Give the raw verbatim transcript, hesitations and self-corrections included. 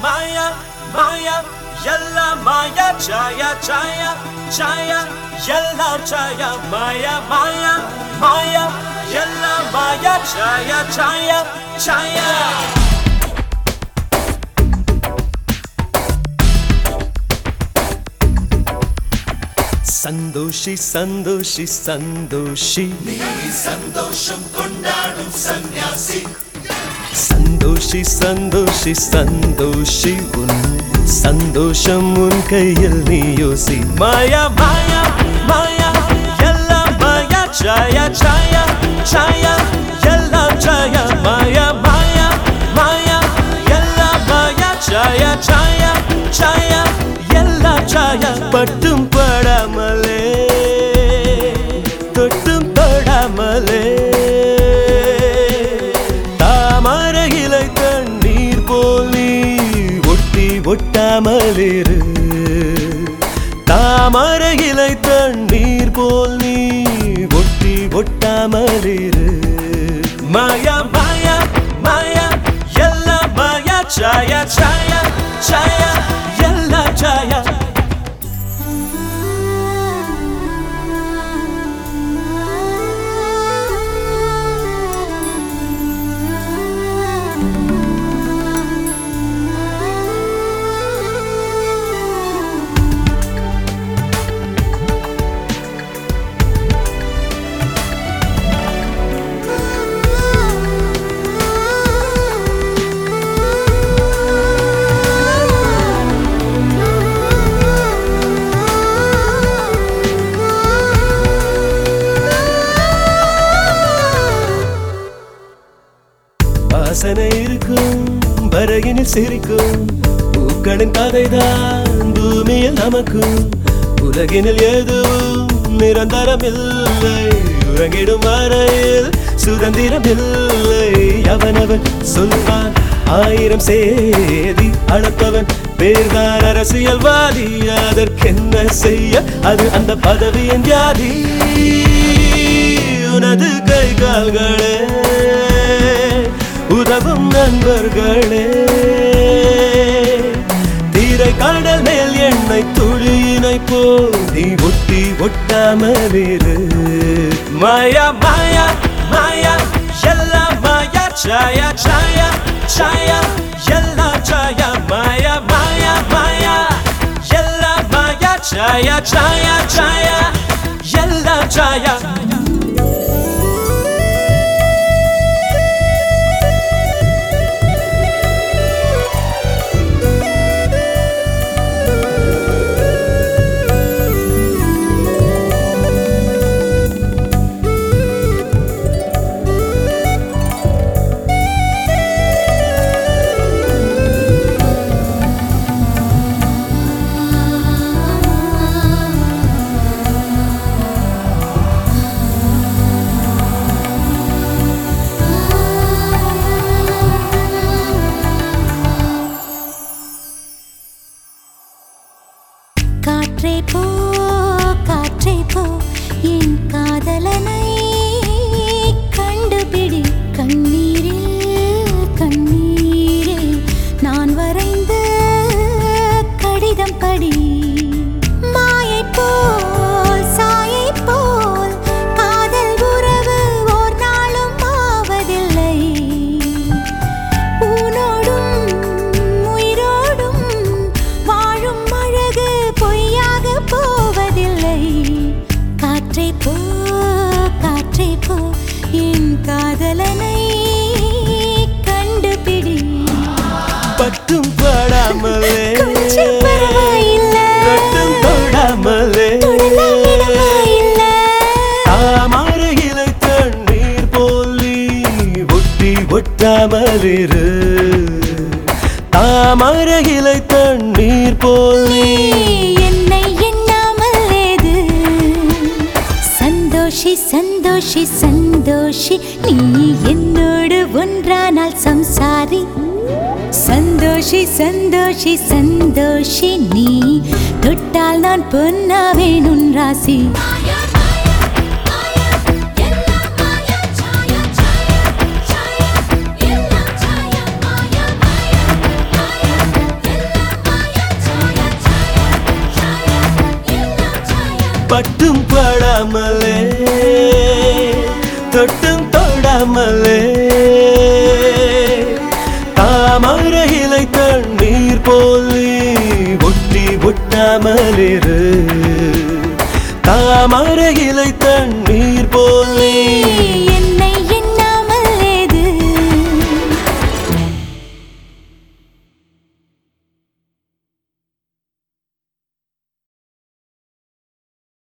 Maya, Maya, Yalla Maya, Chaya, Chaya, Chaya, Yalla Chaya, Maya, Maya, Maya, Yalla Maya, Chaya, Chaya, Chaya. Sandoshi, Sandoshi, Sandoshi, Nee Sandosham Kondadum Sanyasi. Sandoshi, Sandoshi, Sandoshi, Un Sandosham Un Kayil Niyosi. Maya, Maya, Maya, Yalla Maya, Chaya, Chaya, Chaya, Yalla Chaya, Maya, Maya, Maya, Yalla Maya, Chaya, Chaya, Chaya, Yalla Chaya. Pattum padamale, tottum padamale. ஒட்டாமலிரு தாமரையிலை தண்ணீர் போல் நீ ஒட்டி ஒட்டாமலிரு மாயா மாயா மாயா எல்லா மாயா சாயா சாயா சாயா எல்லா சாயா. வாசனை இருக்கும் வரையினில் சிரிக்கும் பூக்களின் கதைதான் பூமியில் நமக்கும். உலகினில் எதுவும் நிரந்தரமில்லை, உறங்கிடும் வரையில் சுதந்திரமில்லை. அவனவன் சொல்வான் ஆயிரம் சேதி, அளப்பவன் பேர்தான் அரசியல்வாதி. அதற்கென்ன செய்ய, அது அந்த பதவியின் வியாதி. உனது கை கால்களே உதவும் நண்பர்களே, தீரை கடல் மேல் எண்ணெய் துளியினை போல் நீ ஒட்டி ஒட்டாமலிரு. மாயா மாயா மாயா எல்லா மாயா சாயா சாயா சாயா எல்லா சாயா. மாயா மாயா மாயா எல்லா மாயா சாயா சாயா சாயா எல்லா சாயா. காற்றே போ காற்றே போ என் காதலனை கண்டுபிடி. கண்ணீரில் கண்ணீரில் நான் வரைந்த கடிதம் படி. மாயை போல் சாயை போல் காதல் உறவு ஓர் நாளும் ஆவதில்லை. ஊனோடும் உயிரோடும் வாழும் அழகு பொய்யாக போவதில்லை. காற்றே போ காற்றே போ என் காதலனை கண்டுபிடி. பட்டும் படாமலே கொஞ்சம் பரவாயில்லை, கட்டும் தொடாமலே தாமரையிலை தண்ணீர் போல் நீ ஒட்டி ஒட்டாமலிரு. தாமரையிலை தண்ணீர் போல் நீ என்னை எண்ணாமல் ஏது. சந்தோஷி சந்தோஷி சந்தோஷி நீ என்னோடு ஒன்றானால் சம்சாரி. சந்தோஷி சந்தோஷி சந்தோஷி நீ தொட்டால் நான் பொன்னாவேன் உன் ராசி. பட்டும் படாமலே தொட்டும் தொடாமலே தாமரை இலை தண்ணீர் போல் நீ ஒட்டி ஒட்டாமலிரு தாமரை இலை